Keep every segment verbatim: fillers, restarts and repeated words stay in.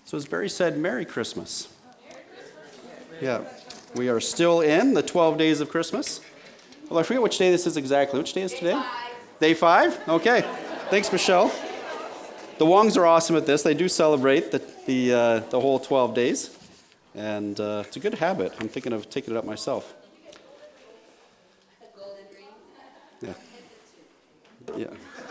So as Barry said, Merry Christmas. Yeah, we are still in the twelve days of Christmas. Well, I forget which day this is exactly. Which day is today? Day five? Okay. Thanks, Michelle. The Wongs are awesome at this. They do celebrate the the, uh, the whole twelve days. And uh, it's a good habit. I'm thinking of taking it up myself. Yeah. Yeah.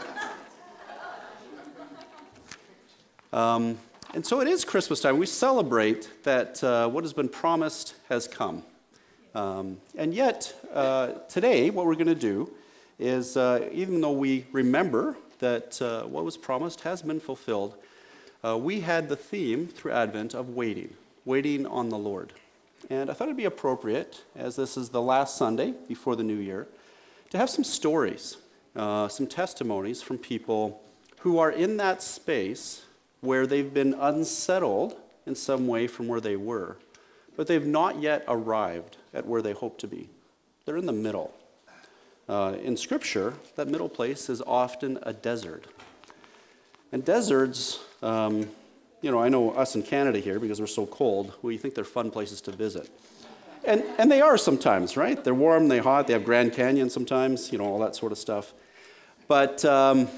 Um, and so it is Christmas time. We celebrate that uh, what has been promised has come. Um, and yet, uh, today, what we're going to do is, uh, even though we remember that uh, what was promised has been fulfilled, uh, we had the theme through Advent of waiting, waiting on the Lord. And I thought it'd be appropriate, as this is the last Sunday before the new year, to have some stories, uh, some testimonies from people who are in that space where they've been unsettled in some way from where they were, but they've not yet arrived at where they hope to be. They're in the middle. Uh, in Scripture, that middle place is often a desert. And deserts, um, you know, I know us in Canada here, because we're so cold, we think they're fun places to visit. And and they are sometimes, right? They're warm, they're hot, they have Grand Canyon sometimes, you know, all that sort of stuff. But um,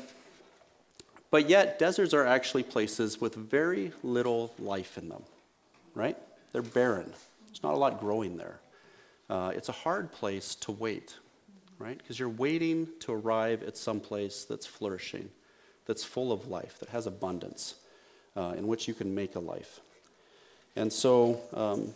but yet, deserts are actually places with very little life in them, right? They're barren. There's not a lot growing there. Uh, it's a hard place to wait, right? Because you're waiting to arrive at some place that's flourishing, that's full of life, that has abundance, uh, in which you can make a life. And so, um,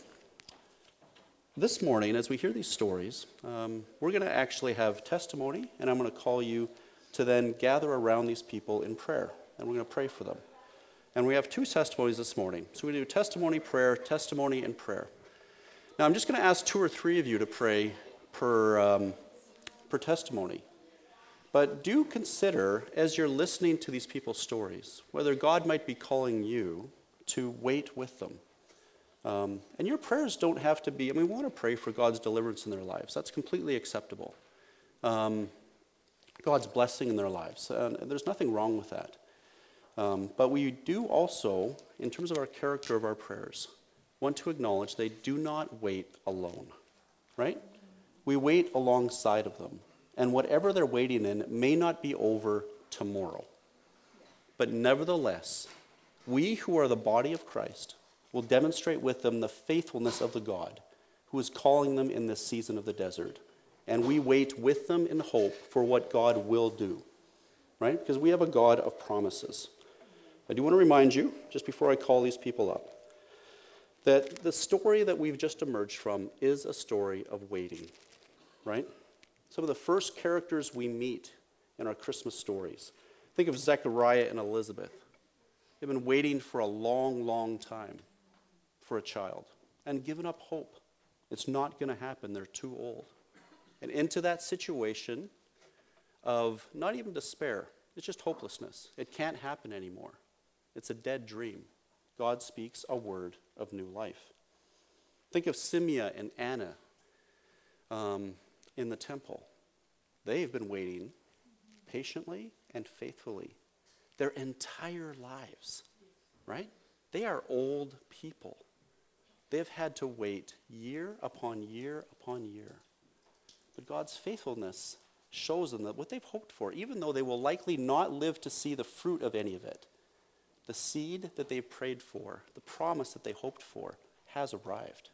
this morning, as we hear these stories, um, we're going to actually have testimony, and I'm going to call you to then gather around these people in prayer, and we're going to pray for them. And we have two testimonies this morning. So we do testimony, prayer, testimony, and prayer. Now, I'm just going to ask two or three of you to pray per, um, per testimony. But do consider, as you're listening to these people's stories, whether God might be calling you to wait with them. Um, and your prayers don't have to be, I mean, we want to pray for God's deliverance in their lives. That's completely acceptable. Um, God's blessing in their lives. And there's nothing wrong with that. Um, but we do also, in terms of our character of our prayers, want to acknowledge they do not wait alone, right? We wait alongside of them. And whatever they're waiting in may not be over tomorrow. But nevertheless, we who are the body of Christ will demonstrate with them the faithfulness of the God who is calling them in this season of the desert. And we wait with them in hope for what God will do, right? Because we have a God of promises. I do want to remind you, just before I call these people up, that the story that we've just emerged from is a story of waiting, right? Some of the first characters we meet in our Christmas stories. Think of Zechariah and Elizabeth. They've been waiting for a long, long time for a child and given up hope. It's not going to happen. They're too old. And into that situation of not even despair, it's just hopelessness. It can't happen anymore. It's a dead dream. God speaks a word of new life. Think of Simeon and Anna um, in the temple. They've been waiting patiently and faithfully their entire lives, right? They are old people. They've had to wait year upon year upon year. But God's faithfulness shows them that what they've hoped for, even though they will likely not live to see the fruit of any of it, the seed that they prayed for, the promise that they hoped for, has arrived.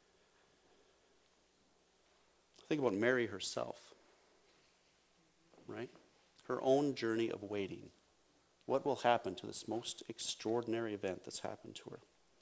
Think about Mary herself, right? Her own journey of waiting. What will happen to this most extraordinary event that's happened to her?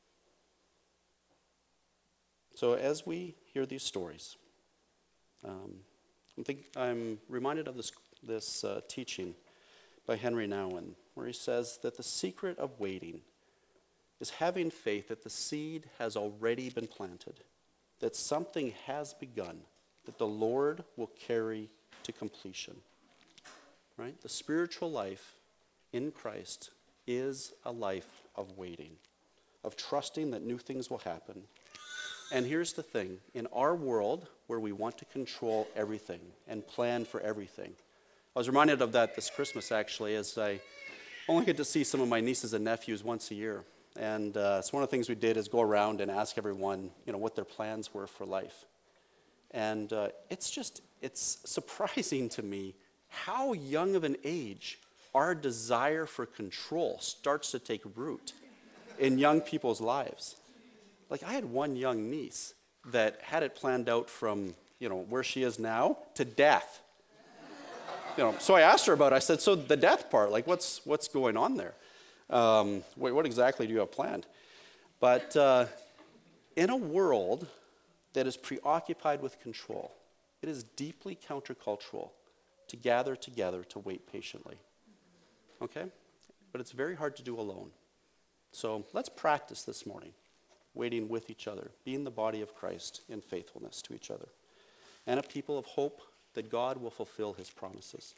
So as we hear these stories, um, I think I'm reminded of this, this uh, teaching by Henry Nouwen, where he says that the secret of waiting is having faith that the seed has already been planted, that something has begun, that the Lord will carry to completion. Right? The spiritual life in Christ is a life of waiting, of trusting that new things will happen. And here's the thing, in our world where we want to control everything and plan for everything, I was reminded of that this Christmas actually, as I only get to see some of my nieces and nephews once a year. And uh, so one of the things we did is go around and ask everyone, you know, what their plans were for life. And uh, it's just, it's surprising to me how young of an age our desire for control starts to take root in young people's lives. Like, I had one young niece that had it planned out from, you know, where she is now to death. You know, so I asked her about it. I said, so the death part, like, what's what's going on there? Um, what, what exactly do you have planned? But uh, in a world that is preoccupied with control, it is deeply countercultural to gather together to wait patiently. Okay? But it's very hard to do alone. So let's practice this morning, waiting with each other, being the body of Christ in faithfulness to each other, and a people of hope that God will fulfill his promises.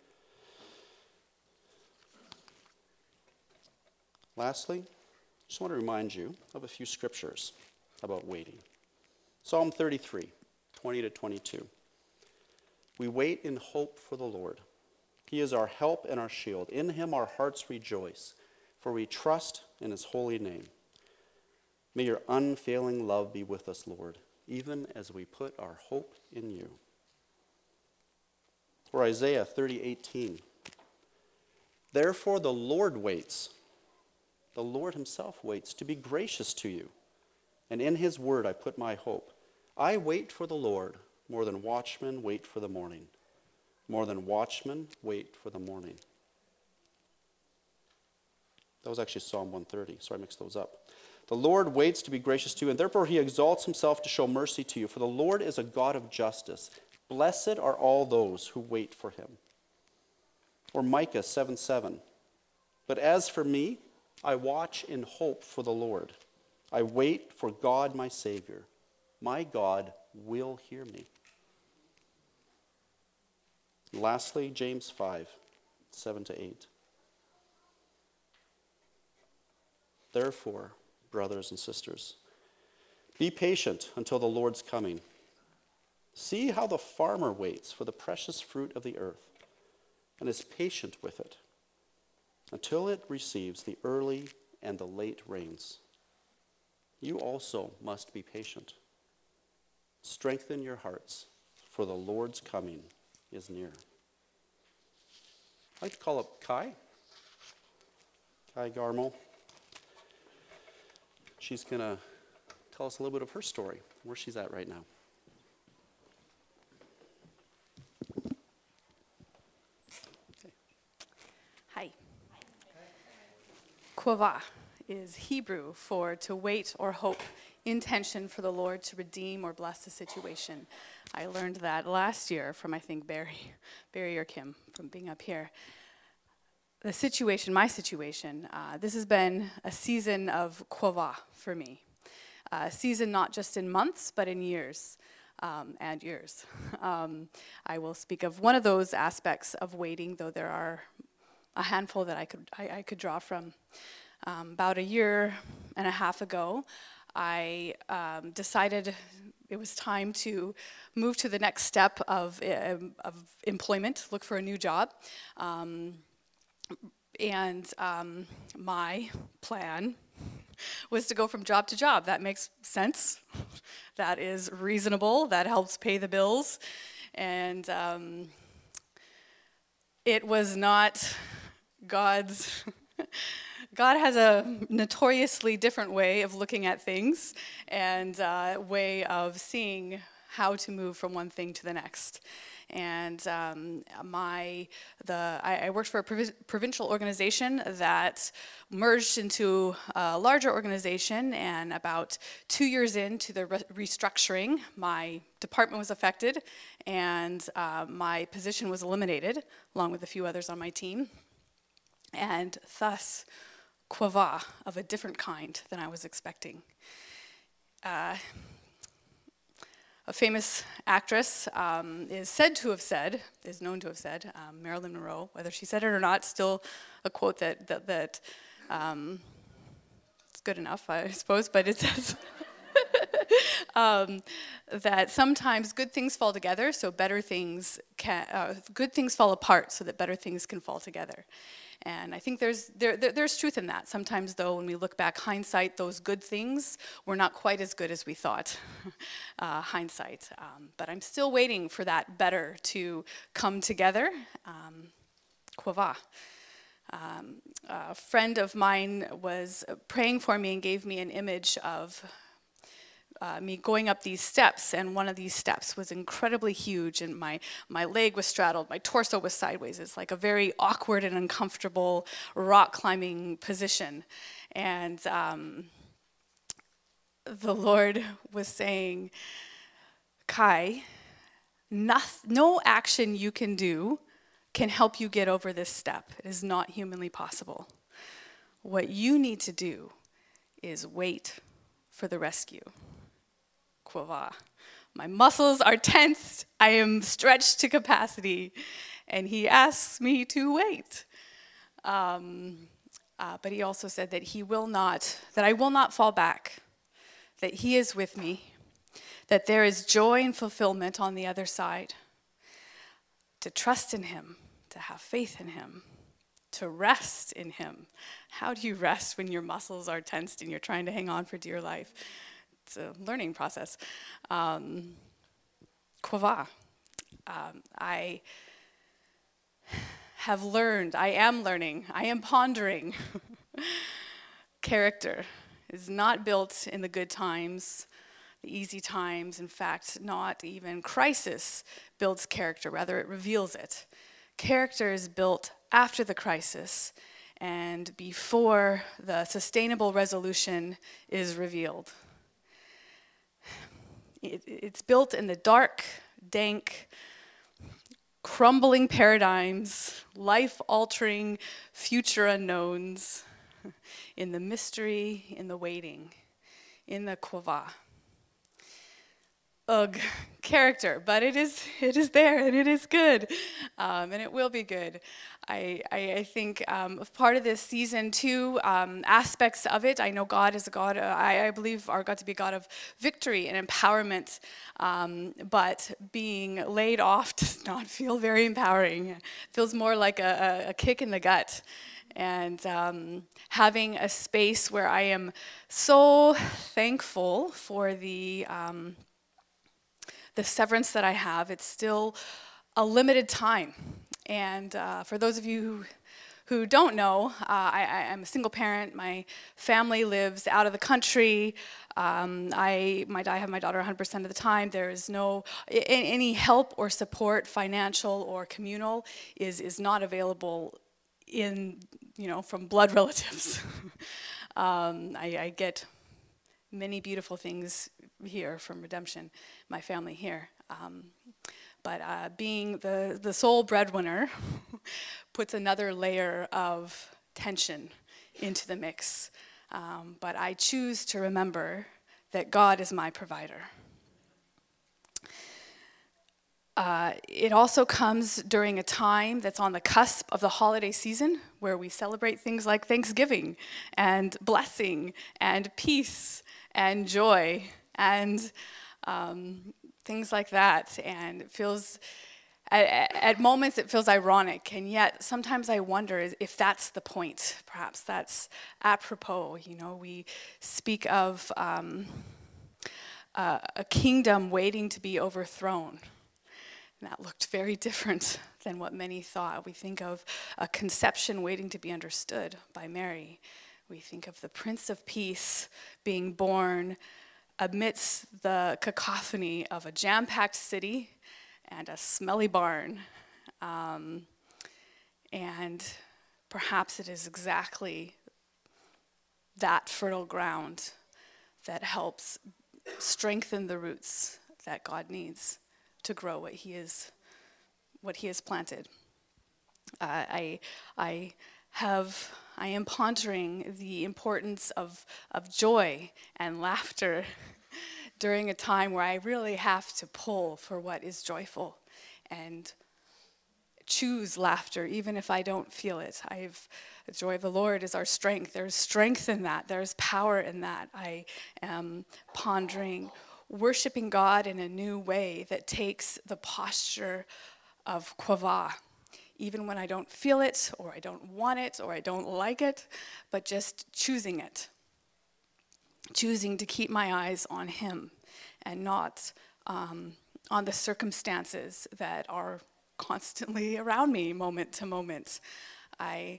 Lastly, I just want to remind you of a few scriptures about waiting. Psalm thirty-three, twenty to twenty-two. We wait in hope for the Lord. He is our help and our shield. In him our hearts rejoice, for we trust in his holy name. May your unfailing love be with us, Lord, even as we put our hope in you. Or Isaiah thirty, eighteen. Therefore the Lord waits. The Lord himself waits to be gracious to you. And in his word I put my hope. I wait for the Lord more than watchmen wait for the morning. More than watchmen wait for the morning. That was actually Psalm one thirty, so I mixed those up. The Lord waits to be gracious to you, and therefore he exalts himself to show mercy to you. For the Lord is a God of justice. Blessed are all those who wait for him. Or Micah seven seven. But as for me, I watch in hope for the Lord. I wait for God my Savior. My God will hear me. And lastly, James five, seven to eight. Therefore, brothers and sisters, be patient until the Lord's coming. See how the farmer waits for the precious fruit of the earth and is patient with it until it receives the early and the late rains. You also must be patient. Strengthen your hearts, for the Lord's coming is near. I'd like to call up Kai. Kai Garmo. She's going to tell us a little bit of her story, where she's at right now. Hi. Quava is Hebrew for to wait or hope, intention for the Lord to redeem or bless the situation. I learned that last year from, I think, Barry, Barry or Kim, from being up here. The situation, my situation, uh, this has been a season of Quava for me. A season not just in months, but in years. Um, and years. Um, I will speak of one of those aspects of waiting, though there are a handful that I could I, I could draw from. Um, about a year and a half ago, I um, decided it was time to move to the next step of uh, of employment, look for a new job. Um, and um, my plan was to go from job to job. That makes sense. That is reasonable. That helps pay the bills. And um, it was not God's... God has a notoriously different way of looking at things and a way of seeing how to move from one thing to the next. And um, my the I, I worked for a provi- provincial organization that merged into a larger organization, and about two years into the re- restructuring, my department was affected, and uh, my position was eliminated, along with a few others on my team. And thus, Quava of a different kind than I was expecting. Uh, A famous actress um, is said to have said, is known to have said, um, Marilyn Monroe, whether she said it or not, still a quote that, that, that um, it's good enough, I suppose, but it says um, that sometimes good things fall together, so better things can, uh, good things fall apart so that better things can fall together. And I think there's there, there there's truth in that. Sometimes, though, when we look back, hindsight, those good things were not quite as good as we thought. uh, hindsight, um, but I'm still waiting for that better to come together. Um, Quava. Um, a friend of mine was praying for me and gave me an image of Uh, me going up these steps, and one of these steps was incredibly huge, and my, my leg was straddled, my torso was sideways. It's like a very awkward and uncomfortable rock climbing position. And um, the Lord was saying, Kai, no, no action you can do can help you get over this step. It is not humanly possible. What you need to do is wait for the rescue. Quava. My muscles are tensed. I am stretched to capacity. And he asks me to wait. Um, uh, but he also said that he will not, that I will not fall back, that he is with me, that there is joy and fulfillment on the other side. To trust in him, to have faith in him, to rest in him. How do you rest when your muscles are tensed and you're trying to hang on for dear life? It's a learning process. Um, Quava. Um, I have learned, I am learning, I am pondering. Character is not built in the good times, the easy times. In fact, not even crisis builds character, rather it reveals it. Character is built after the crisis and before the sustainable resolution is revealed. It, it's built in the dark, dank, crumbling paradigms, life-altering future unknowns, in the mystery, in the waiting, in the quava. Ugh, character, but it is it is there and it is good, um, and it will be good. I I, I think um, part of this season too, um, aspects of it. I know God is a God. Uh, I, I believe our God to be a God of victory and empowerment, um, but being laid off does not feel very empowering. It feels more like a, a, a kick in the gut. And um, having a space where I am so thankful for the. Um, The severance that I have, it's still a limited time. And uh, for those of you who, who don't know, uh, I, I'm a single parent. My family lives out of the country. Um, I, my, I have my daughter one hundred percent of the time. There is no, any help or support, financial or communal, is, is not available in, you know, from blood relatives. um, I, I get many beautiful things here from Redemption, my family here. Um, but uh, being the, the sole breadwinner puts another layer of tension into the mix. Um, but I choose to remember that God is my provider. Uh, it also comes during a time that's on the cusp of the holiday season, where we celebrate things like Thanksgiving and blessing and peace and joy and um, things like that. And it feels, at, at moments it feels ironic, and yet sometimes I wonder if that's the point. Perhaps that's apropos. You know, we speak of um, uh, a kingdom waiting to be overthrown. And that looked very different than what many thought. We think of a conception waiting to be understood by Mary. We think of the Prince of Peace being born amidst the cacophony of a jam-packed city and a smelly barn. Um, and perhaps it is exactly that fertile ground that helps strengthen the roots that God needs to grow what he is, what he has planted. Uh, I, I have, I am pondering the importance of, of joy and laughter during a time where I really have to pull for what is joyful and choose laughter, even if I don't feel it. I've, the joy of the Lord is our strength. There's strength in that. There's power in that. I am pondering worshiping God in a new way that takes the posture of quava. even when I don't feel it, or I don't want it, or I don't like it, but just choosing it. Choosing to keep my eyes on him and not um, on the circumstances that are constantly around me moment to moment. I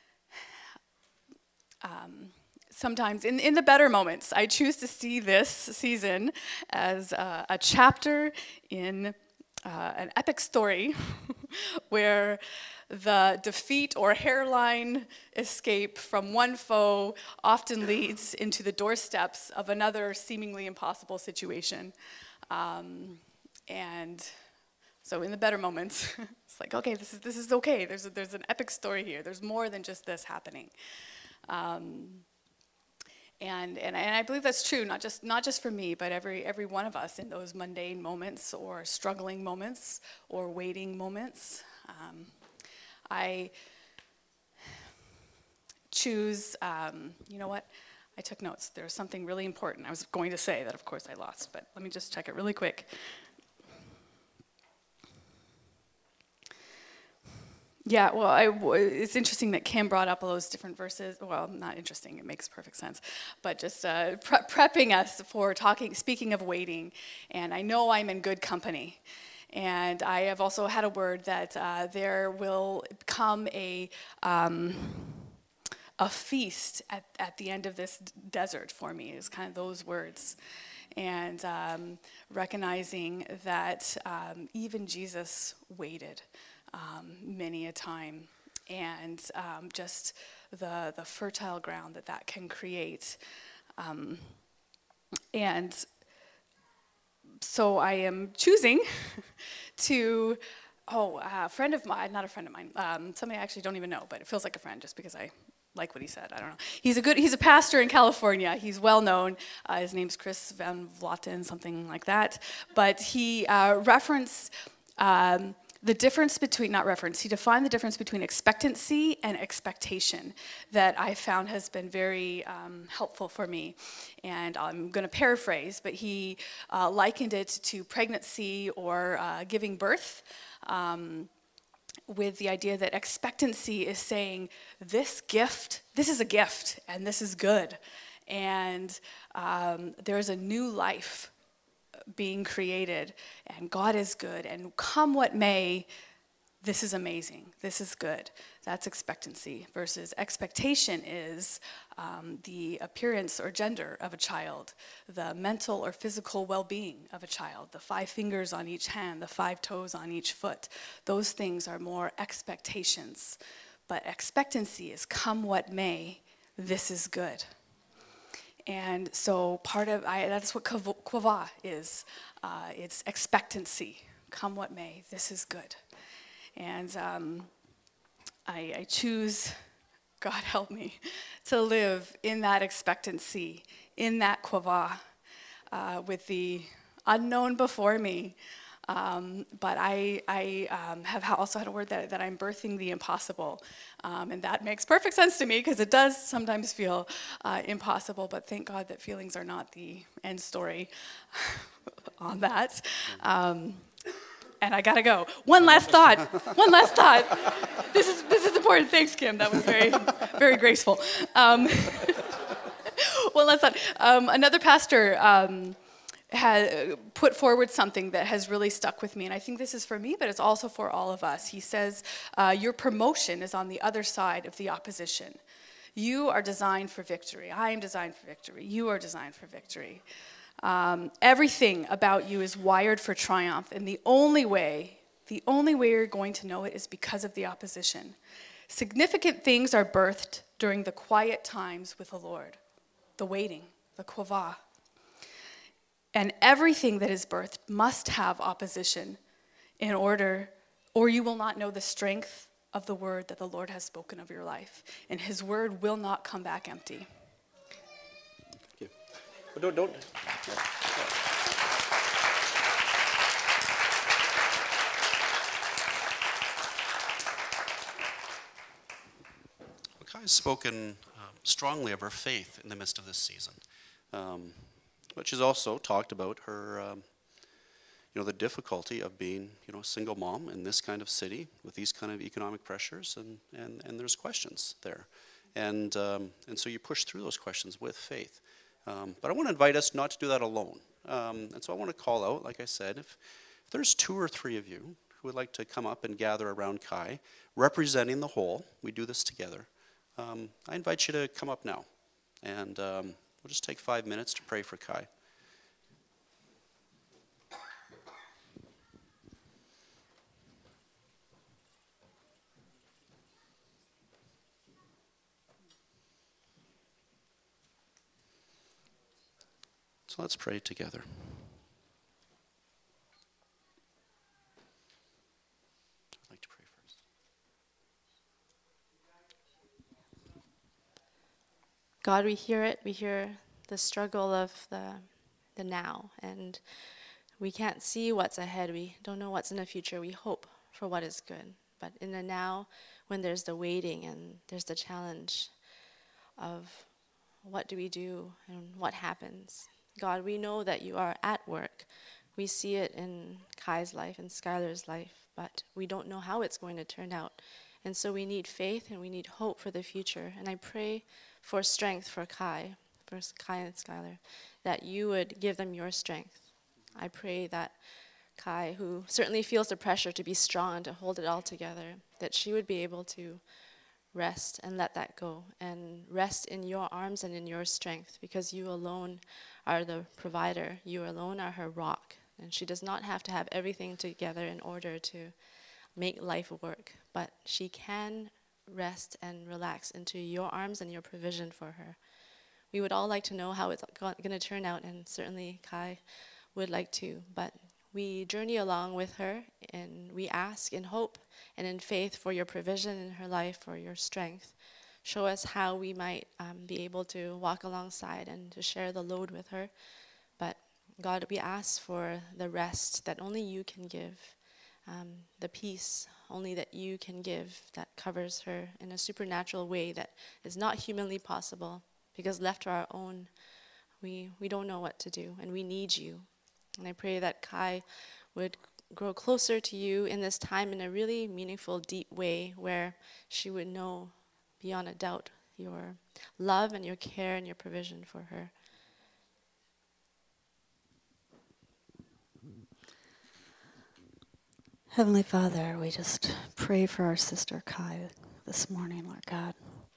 um, sometimes, in, in the better moments, I choose to see this season as uh, a chapter in uh, an epic story where the defeat or hairline escape from one foe often leads into the doorsteps of another seemingly impossible situation. Um, and so in the better moments, it's like, okay, this is this is okay. There's a, there's an epic story here. There's more than just this happening. Um, and, and and I believe that's true, not just not just for me, but every every one of us in those mundane moments or struggling moments or waiting moments. Um, I choose, um, you know what? I took notes. There's something really important I was going to say that, of course, I lost, but let me just check it really quick. Yeah, well, I, it's interesting that Kim brought up all those different verses. Well, not interesting, it makes perfect sense. But just uh, pre- prepping us for talking, speaking of waiting, and I know I'm in good company. And I have also had a word that uh, there will come a um, a feast at, at the end of this d- desert for me, is kind of those words. And um, recognizing that um, even Jesus waited um, many a time. And um, just the, the fertile ground that that can create. Um, and so I am choosing to, oh, a friend of mine, not a friend of mine, um, somebody I actually don't even know, but it feels like a friend just because I like what he said. I don't know. He's a good, he's a pastor in California. He's well known. Uh, his name's Chris Van Vloten, something like that. But he uh, referenced um, the difference between, not reference, he defined the difference between expectancy and expectation that I found has been very um, helpful for me. And I'm going to paraphrase, but he uh, likened it to pregnancy or uh, giving birth. Um, with the idea that expectancy is saying, this gift, this is a gift, and this is good. And um, there's a new life being created, and God is good, and come what may, this is amazing, this is good. That's expectancy, versus expectation is um, the appearance or gender of a child, the mental or physical well-being of a child, the five fingers on each hand, the five toes on each foot. Those things are more expectations. But expectancy is come what may, this is good. And so part of, I, that's what kvah is. Uh, it's expectancy, come what may, this is good. And um, I, I choose, God help me, to live in that expectancy, in that kvah, uh, with the unknown before me. Um, but I, I um, have also had a word that, that I'm birthing the impossible. Um, and that makes perfect sense to me because it does sometimes feel uh, impossible, but thank God that feelings are not the end story on that. Um, And I gotta go. One last thought. One last thought. This is this is important. Thanks, Kim. That was very, very graceful. Um, one last thought. Um, another pastor um, had put forward something that has really stuck with me, and I think this is for me, but it's also for all of us. He says, uh, "Your promotion is on the other side of the opposition. You are designed for victory. I am designed for victory. You are designed for victory." Um, everything about you is wired for triumph, and the only way, the only way you're going to know it is because of the opposition. Significant things are birthed during the quiet times with the Lord, the waiting, the kvah. And everything that is birthed must have opposition in order, or you will not know the strength of the word that the Lord has spoken of your life, and his word will not come back empty. But don't, don't. Makai has spoken um, strongly of her faith in the midst of this season. Um, but she's also talked about her, um, you know, the difficulty of being, you know, a single mom in this kind of city with these kind of economic pressures, and, and, and there's questions there. And, um, and so you push through those questions with faith. Um, but I want to invite us not to do that alone. Um, and so I want to call out, like I said, if, if there's two or three of you who would like to come up and gather around Kai, representing the whole, we do this together, um, I invite you to come up now. And um, we'll just take five minutes to pray for Kai. So let's pray together. I'd like to pray first. God, we hear it. We hear the struggle of the the now, and we can't see what's ahead. We don't know what's in the future. We hope for what is good. But in the now, when there's the waiting and there's the challenge of what do we do and what happens, God, we know that you are at work. We see it in Kai's life and Skylar's life, but we don't know how it's going to turn out. And so we need faith and we need hope for the future. And I pray for strength for Kai, for Kai and Skylar, that you would give them your strength. I pray that Kai, who certainly feels the pressure to be strong and to hold it all together, that she would be able to rest and let that go and rest in your arms and in your strength, because you alone are the provider. You alone are her rock. And she does not have to have everything together in order to make life work, but she can rest and relax into your arms and your provision for her. We would all like to know how it's going to turn out, and certainly Kai would like to, but we journey along with her, and we ask in hope and in faith for your provision in her life, for your strength. Show us how we might um, be able to walk alongside and to share the load with her. But God, we ask for the rest that only you can give, um, the peace only that you can give, that covers her in a supernatural way that is not humanly possible, because left to our own, we, we don't know what to do, and we need you. And I pray that Kai would grow closer to you in this time in a really meaningful, deep way, where she would know beyond a doubt your love and your care and your provision for her. Heavenly Father, we just pray for our sister Kai this morning, Lord God.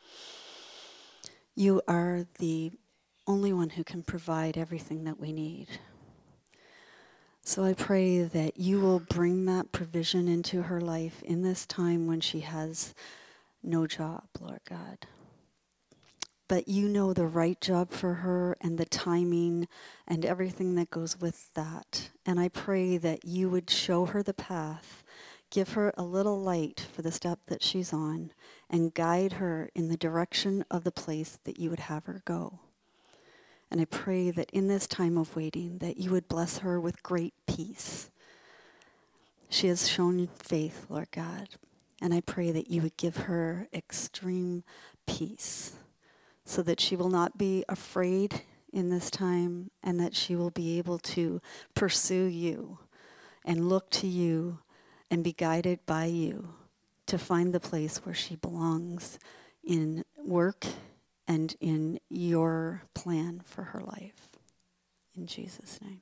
You are the only one who can provide everything that we need. So I pray that you will bring that provision into her life in this time when she has no job, Lord God. But you know the right job for her and the timing and everything that goes with that. And I pray that you would show her the path, give her a little light for the step that she's on, and guide her in the direction of the place that you would have her go. And I pray that in this time of waiting, that you would bless her with great peace. She has shown faith, Lord God, and I pray that you would give her extreme peace, so that she will not be afraid in this time, and that she will be able to pursue you and look to you and be guided by you to find the place where she belongs in work and in your plan for her life. In Jesus' name.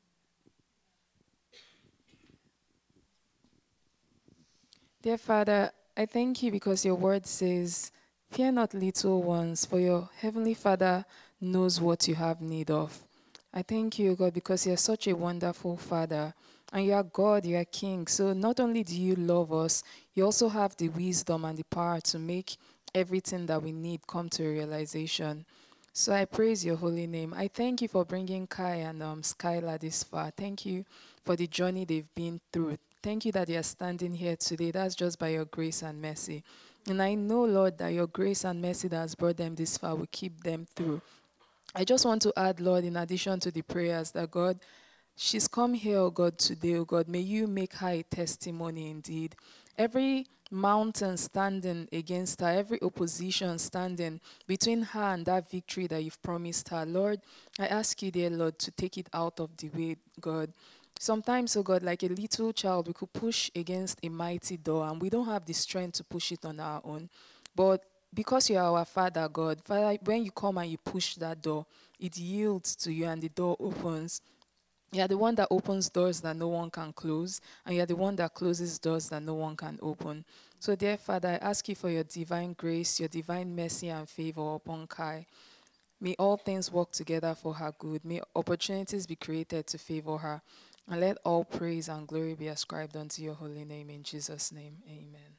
Dear Father, I thank you because your word says, "Fear not, little ones, for your heavenly Father knows what you have need of." I thank you, God, because you are such a wonderful Father, and you are God, you are King. So not only do you love us, you also have the wisdom and the power to make everything that we need come to realization. So I praise your holy name. I thank you for bringing Kai and um, Skylar this far. Thank you for the journey they've been through. Thank you that they are standing here today. That's just by your grace and mercy. And I know, Lord, that your grace and mercy that has brought them this far will keep them through. I just want to add, Lord, in addition to the prayers, that God, she's come here, oh God, today, oh God. May you make her a testimony indeed. Every mountain standing against her, every opposition standing between her and that victory that you've promised her, Lord, I ask you, dear Lord, to take it out of the way, God. Sometimes, oh God, like a little child, we could push against a mighty door and we don't have the strength to push it on our own. But because you are our Father, God, Father, when you come and you push that door, it yields to you and the door opens. You are the one that opens doors that no one can close, and you are the one that closes doors that no one can open. So, dear Father, I ask you for your divine grace, your divine mercy and favor upon Kai. May all things work together for her good. May opportunities be created to favor her. And let all praise and glory be ascribed unto your holy name. In Jesus' name, amen.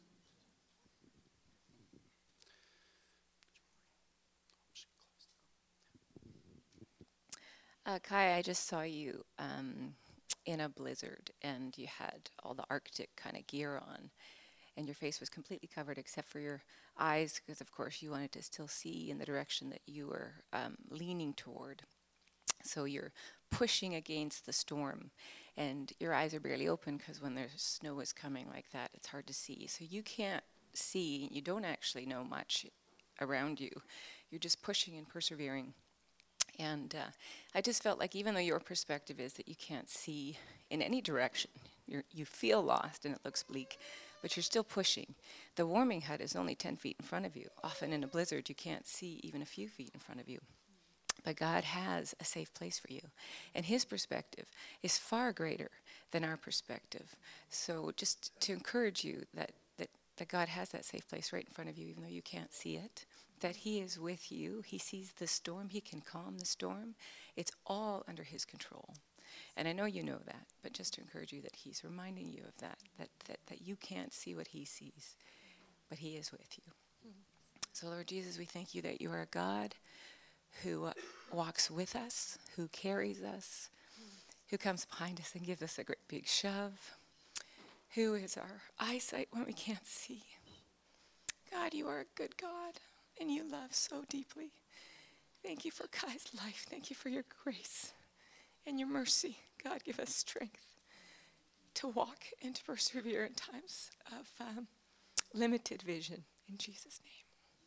Uh, Kai, I just saw you um, in a blizzard, and you had all the Arctic kind of gear on, and your face was completely covered except for your eyes, because of course you wanted to still see in the direction that you were um, leaning toward. So you're pushing against the storm, and your eyes are barely open because when there's snow is coming like that, it's hard to see. So you can't see, you don't actually know much around you. You're just pushing and persevering. And uh, I just felt like even though your perspective is that you can't see in any direction, you're, you feel lost and it looks bleak, but you're still pushing. The warming hut is only ten feet in front of you. Often in a blizzard, you can't see even a few feet in front of you. But God has a safe place for you. And his perspective is far greater than our perspective. So just to encourage you that, that, that God has that safe place right in front of you, even though you can't see it, that he is with you. He sees the storm. He can calm the storm. It's all under his control. And I know you know that, but just to encourage you that he's reminding you of that, that, that, that you can't see what he sees, but he is with you. Mm-hmm. So Lord Jesus, we thank you that you are a God who uh, walks with us, who carries us, mm. who comes behind us and gives us a great big shove, who is our eyesight when we can't see. God, you are a good God, and you love so deeply. Thank you for Kai's life. Thank you for your grace and your mercy. God, give us strength to walk and to persevere in times of um, limited vision. In Jesus' name.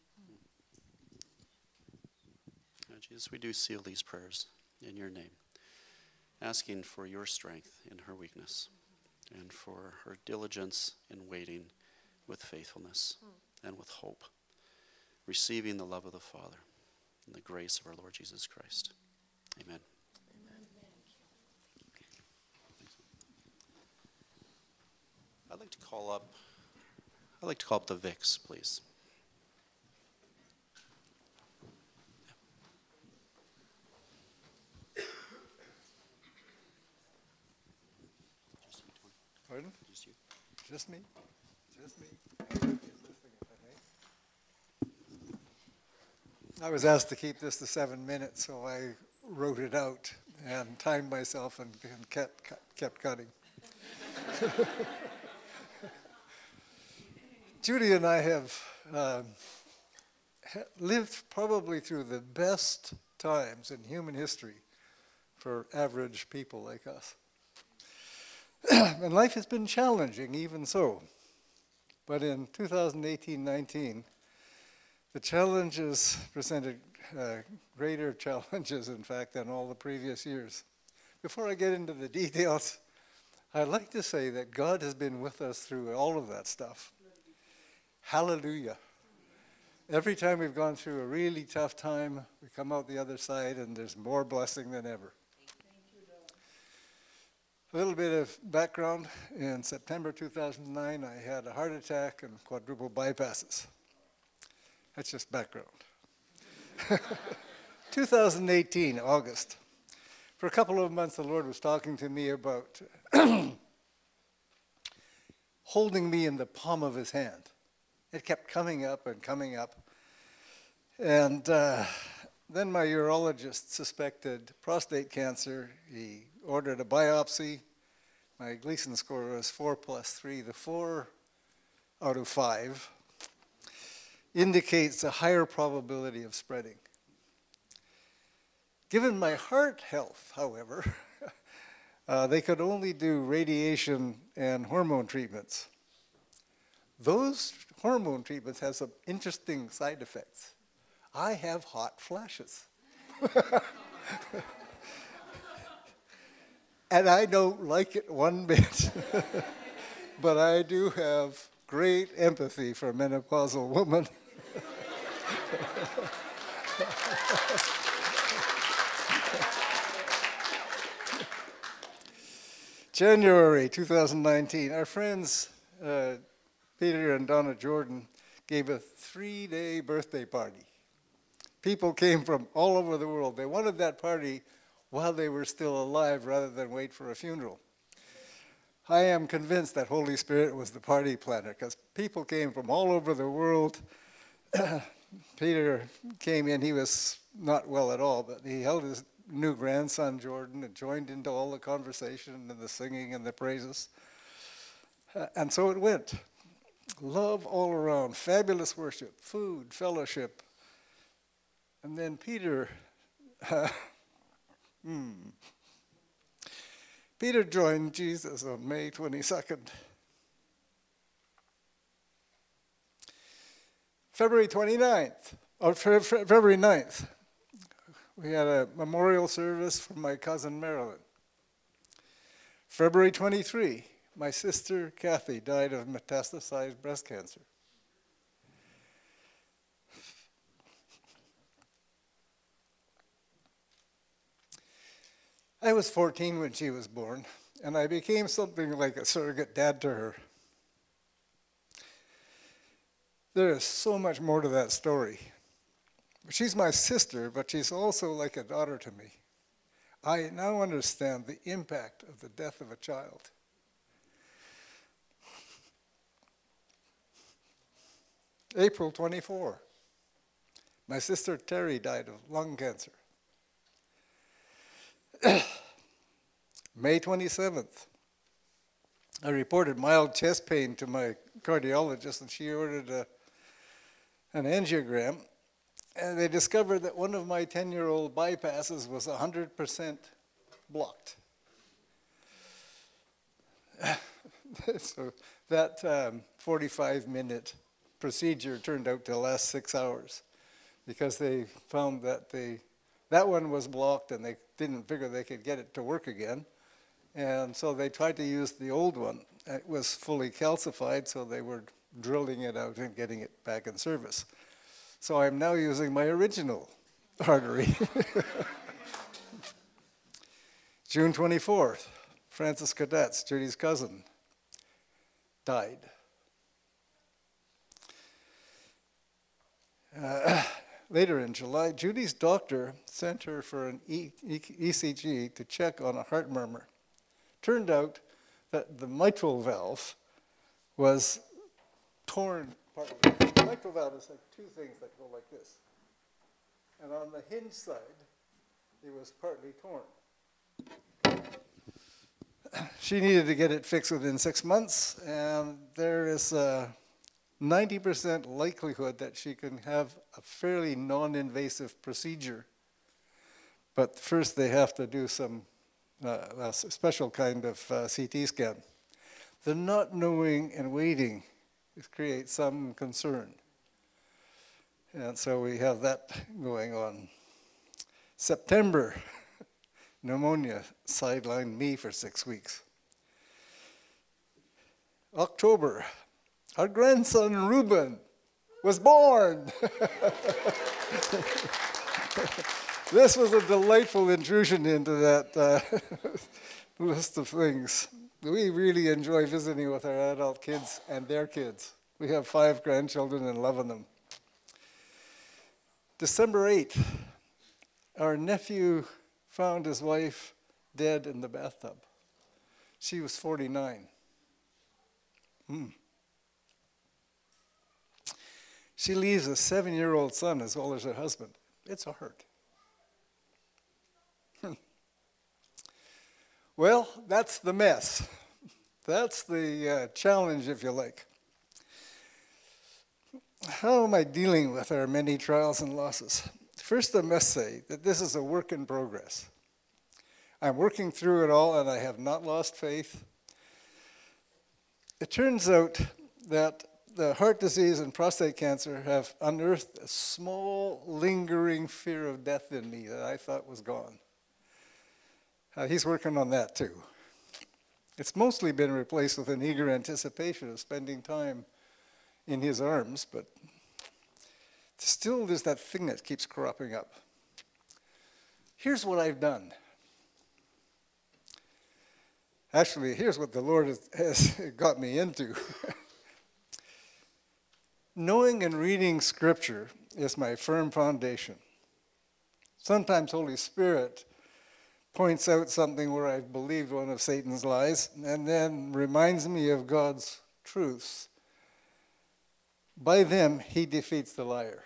Lord Jesus, we do seal these prayers in your name, asking for your strength in her weakness and for her diligence in waiting with faithfulness and with hope, receiving the love of the Father and the grace of our Lord Jesus Christ. Amen. Amen. I'd like to call up, I'd like to call up the Vicks, please. Pardon? Just you. Just me? Just me. I was asked to keep this to seven minutes, so I wrote it out and timed myself and, and kept, kept cutting. Judy and I have um, lived probably through the best times in human history for average people like us. And life has been challenging, even so. But in two thousand eighteen nineteen, the challenges presented uh, greater challenges, in fact, than all the previous years. Before I get into the details, I'd like to say that God has been with us through all of that stuff. Hallelujah. Every time we've gone through a really tough time, we come out the other side and there's more blessing than ever. A little bit of background. In September two thousand nine, I had a heart attack and quadruple bypasses. That's just background. two thousand eighteen, August. For a couple of months, the Lord was talking to me about holding me in the palm of his hand. It kept coming up and coming up. And uh, then my urologist suspected prostate cancer. He ordered a biopsy. My Gleason score was four plus three. The four out of five indicates a higher probability of spreading. Given my heart health, however, uh, they could only do radiation and hormone treatments. Those hormone treatments have some interesting side effects. I have hot flashes. And I don't like it one bit. But I do have great empathy for menopausal women. January two thousand nineteen, our friends uh, Peter and Donna Jordan gave a three-day birthday party. People came from all over the world. They wanted that party while they were still alive rather than wait for a funeral. I am convinced that Holy Spirit was the party planner because people came from all over the world. Peter came in, he was not well at all, but he held his new grandson Jordan and joined into all the conversation and the singing and the praises. Uh, and so it went. Love all around, fabulous worship, food, fellowship. And then Peter, uh, hmm. Peter joined Jesus on May twenty-second. February twenty-ninth, or fe- fe- February ninth, we had a memorial service for my cousin Marilyn. February twenty-third, my sister Kathy died of metastasized breast cancer. I was fourteen when she was born, and I became something like a surrogate dad to her. There is so much more to that story. She's my sister, but she's also like a daughter to me. I now understand the impact of the death of a child. April twenty-fourth, my sister Terry died of lung cancer. May twenty-seventh, I reported mild chest pain to my cardiologist, and she ordered a, an angiogram, and they discovered that one of my ten-year-old bypasses was one hundred percent blocked. So that um, forty-five minute procedure turned out to last six hours because they found that they, that one was blocked and they didn't figure they could get it to work again. And so they tried to use the old one. It was fully calcified, so they were drilling it out and getting it back in service. So I'm now using my original artery. June twenty-fourth, Francis Cadets, Judy's cousin, died. Uh, later in July, Judy's doctor sent her for an e- e- E C G to check on a heart murmur. Turned out that the mitral valve was torn partly. The mitral valve is like two things that go like this. And on the hinge side, it was partly torn. She needed to get it fixed within six months, and there is a ninety percent likelihood that she can have a fairly non-invasive procedure. But first they have to do some uh, a special kind of uh, C T scan. The not knowing and waiting creates some concern. And so we have that going on. September, pneumonia sidelined me for six weeks. October, our grandson Reuben was born. This was a delightful intrusion into that uh, list of things. We really enjoy visiting with our adult kids and their kids. We have five grandchildren and loving them. December eighth, our nephew found his wife dead in the bathtub. She was forty-nine. Hmm. She leaves a seven-year-old son as well as her husband. It's a hurt. Well, that's the mess. That's the uh, challenge, if you like. How am I dealing with our many trials and losses? First, I must say that this is a work in progress. I'm working through it all, and I have not lost faith. It turns out that the heart disease and prostate cancer have unearthed a small, lingering fear of death in me that I thought was gone. Uh, he's working on that too. It's mostly been replaced with an eager anticipation of spending time in his arms, but still there's that thing that keeps cropping up. Here's what I've done. Actually, here's what the Lord has, has got me into. Knowing and reading Scripture is my firm foundation. Sometimes Holy Spirit points out something where I've believed one of Satan's lies and then reminds me of God's truths. By them, he defeats the liar.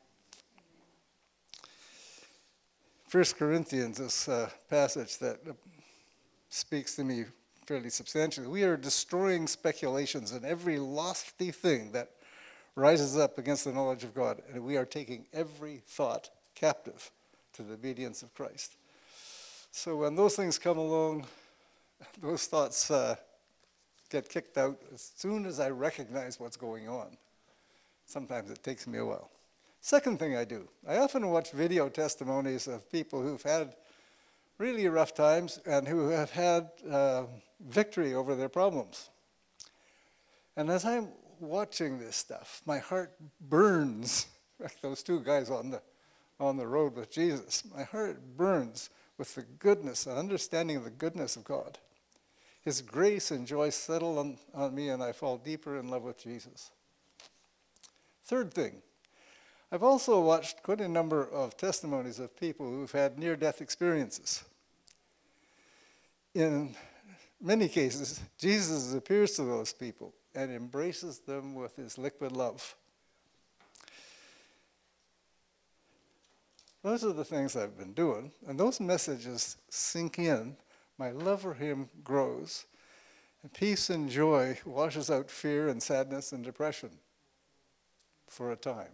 First Corinthians is a passage that speaks to me fairly substantially. We are destroying speculations and every lofty thing that rises up against the knowledge of God, and we are taking every thought captive to the obedience of Christ. So when those things come along, those thoughts uh, get kicked out as soon as I recognize what's going on. Sometimes it takes me a while. Second thing I do, I often watch video testimonies of people who've had really rough times and who have had uh, victory over their problems. And as I'm watching this stuff, my heart burns, like those two guys on the, on the road with Jesus. My heart burns with the goodness and understanding of the goodness of God. His grace and joy settle on, on me, and I fall deeper in love with Jesus. Third thing, I've also watched quite a number of testimonies of people who've had near-death experiences. In many cases, Jesus appears to those people and embraces them with his liquid love. Those are the things I've been doing, and those messages sink in. My love for him grows, and peace and joy washes out fear and sadness and depression for a time.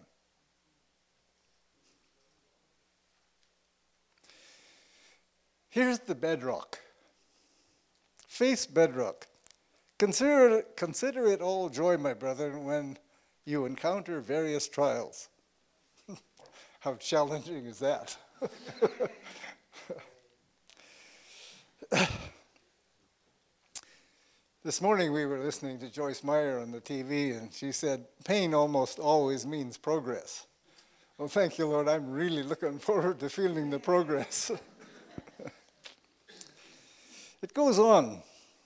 Here's the bedrock. Faith's bedrock. Consider, consider it all joy, my brethren, when you encounter various trials. How challenging is that? This morning we were listening to Joyce Meyer on the T V, and she said, pain almost always means progress. Well, thank you, Lord. I'm really looking forward to feeling the progress. It goes on.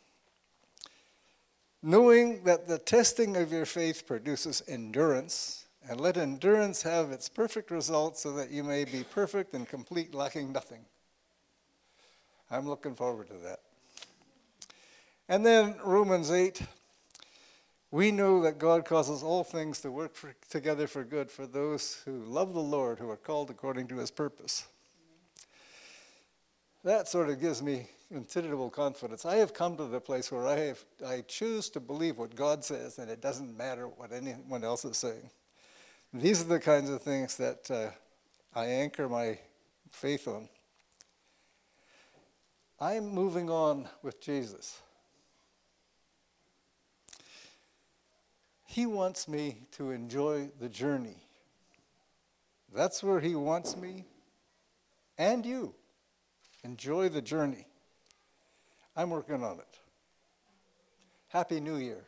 Knowing that the testing of your faith produces endurance, and let endurance have its perfect result so that you may be perfect and complete, lacking nothing. I'm looking forward to that. And then Romans eight, we know that God causes all things to work for, together for good for those who love the Lord, who are called according to his purpose. That sort of gives me considerable confidence. I have come to the place where I have I choose to believe what God says, and it doesn't matter what anyone else is saying. These are the kinds of things that uh, I anchor my faith on. I'm moving on with Jesus. He wants me to enjoy the journey. That's where he wants me and you. Enjoy the journey. I'm working on it. Happy New Year.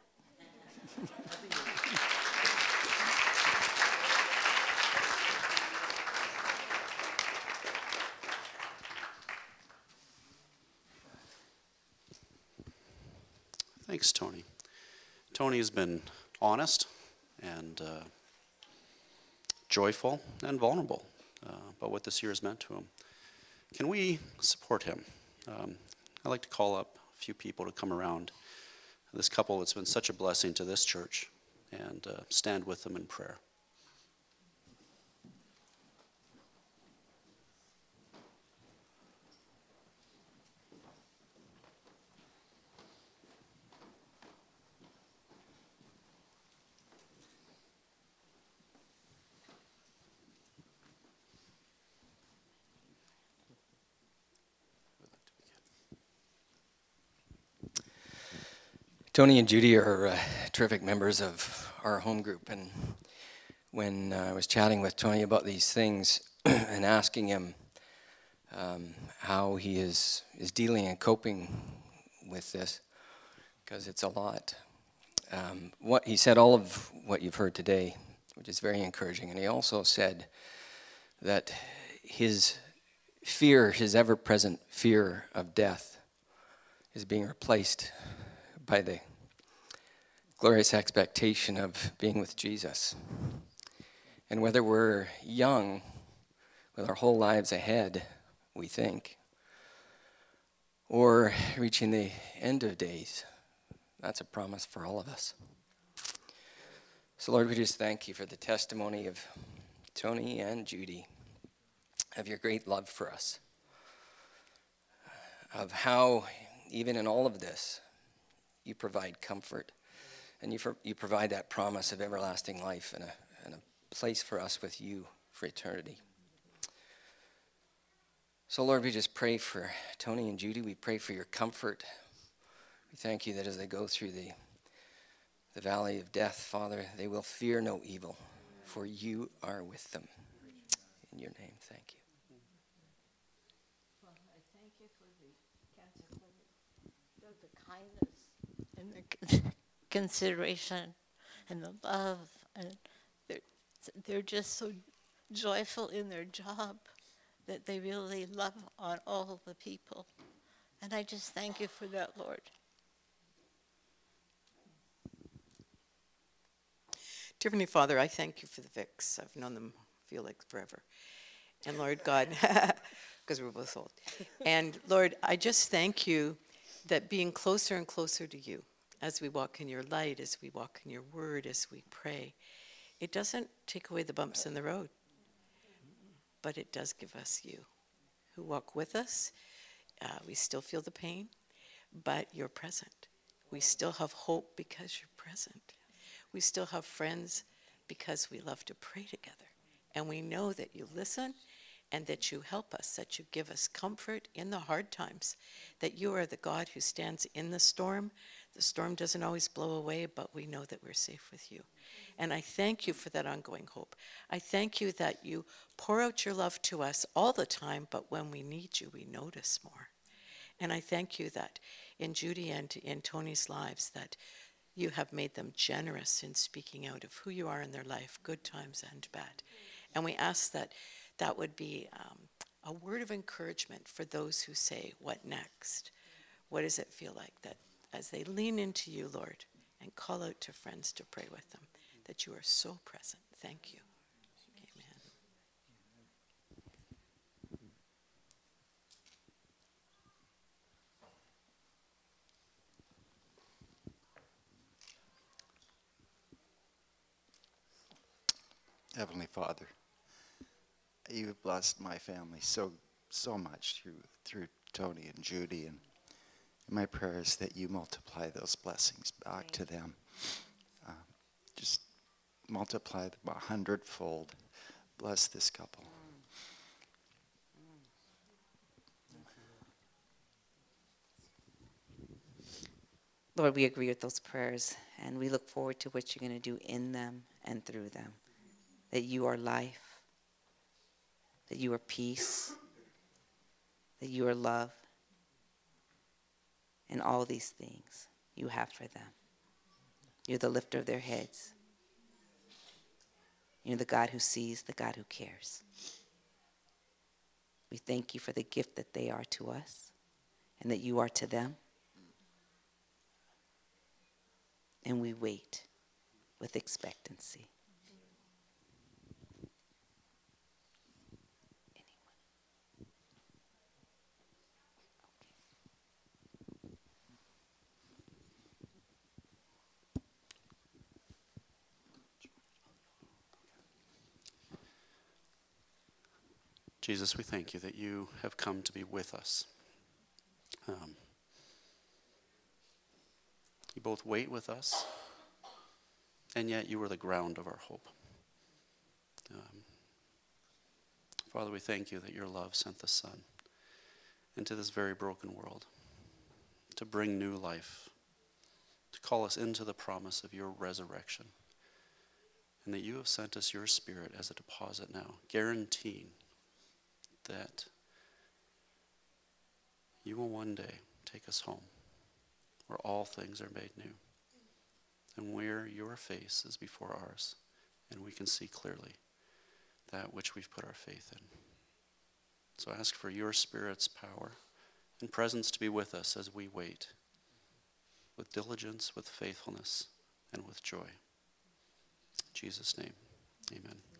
Thanks, Tony. Tony has been honest and uh, joyful and vulnerable uh, about what this year has meant to him. Can we support him? Um, I'd like to call up a few people to come around this couple that's been such a blessing to this church and uh, stand with them in prayer. Tony and Judy are uh, terrific members of our home group, and when uh, I was chatting with Tony about these things and asking him um, how he is, is dealing and coping with this, because it's a lot. Um, what he said all of what you've heard today, which is very encouraging, and he also said that his fear, his ever-present fear of death, is being replaced by the glorious expectation of being with Jesus. And whether we're young, with our whole lives ahead, we think, or reaching the end of days, that's a promise for all of us. So Lord, we just thank you for the testimony of Tony and Judy, of your great love for us, of how even in all of this, you provide comfort, and you, for, you provide that promise of everlasting life and a, and a place for us with you for eternity. So Lord, we just pray for Tony and Judy. We pray for your comfort. We thank you that as they go through the, the valley of death, Father, they will fear no evil, for you are with them. In your name, thank you. Well, I thank you for the, the, the kindness and the con- consideration and the love. And they're, they're just so joyful in their job that they really love on all the people. And I just thank you for that, Lord. Dear Heavenly Father, I thank you for the Vicks. I've known them, feel like forever. And Lord God, because we're both old. And Lord, I just thank you that being closer and closer to you, as we walk in your light, as we walk in your word, as we pray, it doesn't take away the bumps in the road, but it does give us you who walk with us. Uh, we still feel the pain, but you're present. We still have hope because you're present. We still have friends because we love to pray together. And we know that you listen and that you help us, that you give us comfort in the hard times, that you are the God who stands in the storm. The storm doesn't always blow away, but we know that we're safe with you. And I thank you for that ongoing hope. I thank you that you pour out your love to us all the time, but when we need you, we notice more. And I thank you that in Judy and in Tony's lives, that you have made them generous in speaking out of who you are in their life, good times and bad. And we ask that that would be um, a word of encouragement for those who say, what next? What does it feel like? That as they lean into you, Lord, and call out to friends to pray with them, that you are so present. Thank you. Amen. Heavenly Father, you've blessed my family so so much through through Tony and Judy, and my prayer is that you multiply those blessings back to them. Uh, just multiply them a hundredfold. Bless this couple. Lord, we agree with those prayers, and we look forward to what you're going to do in them and through them. That you are life, that you are peace, that you are love, and all these things you have for them. You're the lifter of their heads. You're the God who sees, the God who cares. We thank you for the gift that they are to us and that you are to them. And we wait with expectancy. Jesus, we thank you that you have come to be with us. Um, you both wait with us, and yet you are the ground of our hope. Um, Father, we thank you that your love sent the Son into this very broken world to bring new life, to call us into the promise of your resurrection, and that you have sent us your Spirit as a deposit now, guaranteeing that you will one day take us home, where all things are made new, and where your face is before ours, and we can see clearly that which we've put our faith in. So ask for your Spirit's power and presence to be with us as we wait, with diligence, with faithfulness, and with joy. In Jesus' name, amen.